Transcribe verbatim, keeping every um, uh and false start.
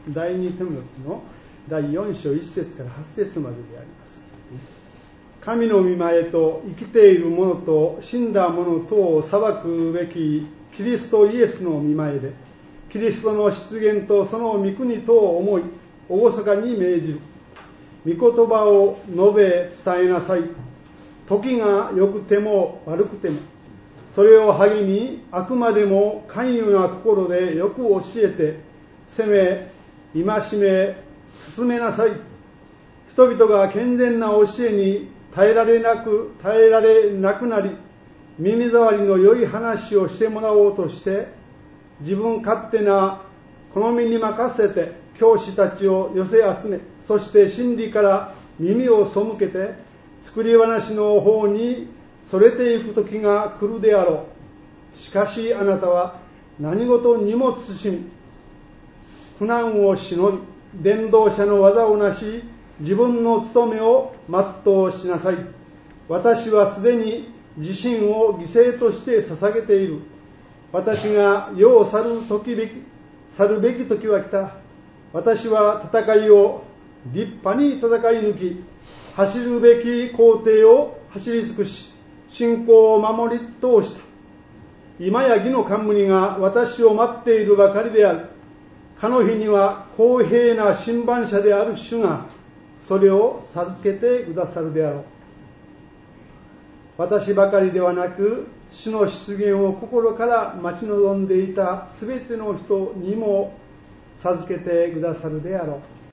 だいにテモテのだいよん章いっ節からはち節までであります。神の御前と生きている者と死んだ者とを裁くべきキリストイエスの御前で、キリストの出現とその御国とを思い、厳かに命じる。御言葉を述べ伝えなさい。時が良くても悪くても、それを励み、あくまでも寛容な心でよく教えて、責め、戒め、進めなさい。人々が健全な教えに耐えられなく、耐えられなくなり、耳障りの良い話をしてもらおうとして、自分勝手な好みに任せて教師たちを寄せ集め、そして真理から耳を背けて作り話の方にそれていく時が来るであろう。しかしあなたは何事にも慎み、苦難をしのぎ、伝道者の技をなし、自分の務めを全うしなさい。私はすでに自身を犠牲として捧げている。私が世を去る時べき、去るべき時は来た。私は戦いを立派に戦い抜き、走るべき工程を走り尽くし、信仰を守り通した。今や義の冠が私を待っているばかりである。かの日には公平な審判者である主がそれを授けてくださるであろう。私ばかりではなく、主の出現を心から待ち望んでいたすべての人にも授けてくださるであろう。